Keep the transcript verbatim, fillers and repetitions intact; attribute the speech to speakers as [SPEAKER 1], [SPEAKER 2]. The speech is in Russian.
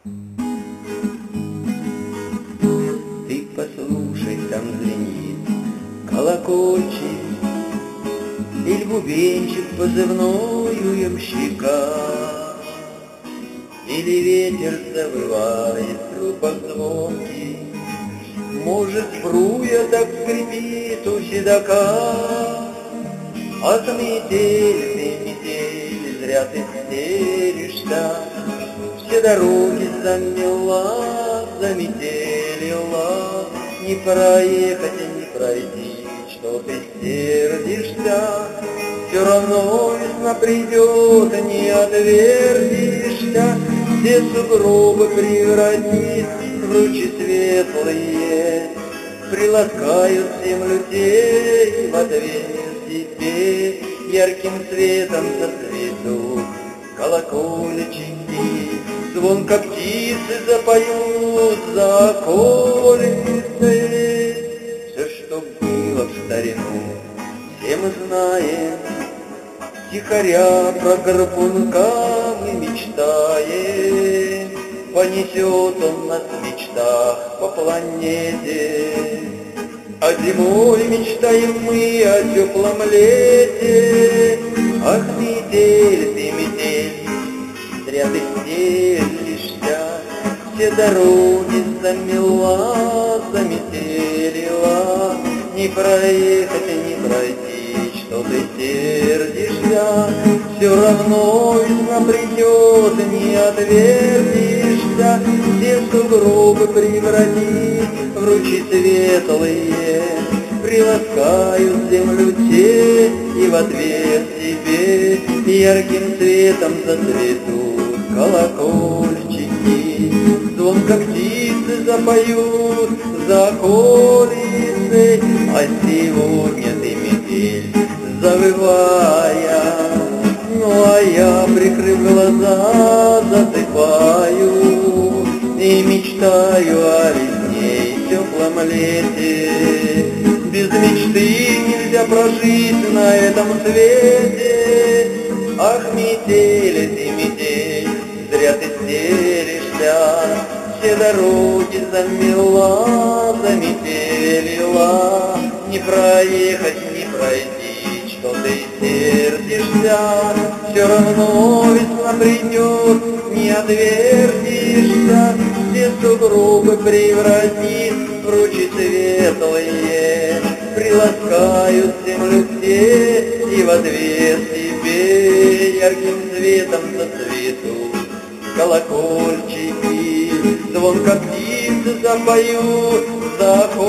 [SPEAKER 1] Ты послушай, там звенит колокольчик, или бубенчик позывною ямщика, или ветер завывает в трубах звонкий, может, сбруя так скрипит у седока. От метели ты, метели, зря ты стелишься, все дороги замела, заметелила. Не проехать и не пройти, что ты сердишься, все равно весна придет, не отвертишься. Все сугробы превратит в лучи светлые, приласкают землю те, в ответ тебе ярким светом зацветут колокольчики. Звонко птицы запоют за околицей. Все, что было в старину, все мы знаем. Тихоря про горбунка мы мечтаем. Понесет он нас в мечтах по планете. А зимой мечтаем мы о теплом лете. Ах, метель ты, метель, зря ты стелишься, все дороги замела, заметелила. Не проехать и не пройти, что ты сердишься, все равно весна придет, не отвертишься. Все сугробы превратит в ручьи светлые, приласкают землю те, и в ответ тебе ярким цветом зацветут колокольчики. Звонко птицы запоют за околицей, а сегодня ты, метель, завывая. Ну а я, прикрыв глаза, засыпаю и мечтаю о весне и теплом лете. Без мечты нельзя прожить на этом свете. Ах, метели ты, метель, зря ты стелишься, все дороги замела, заметелила. Не проехать, не пройти, что ты сердишься, все равно весна придет, не отвертишься. Все сугробы превратит в ручьи светлые, приласкают землю все, и в ответ тебе ярким светом зацветут колокольчики. Звонко птицы запоют за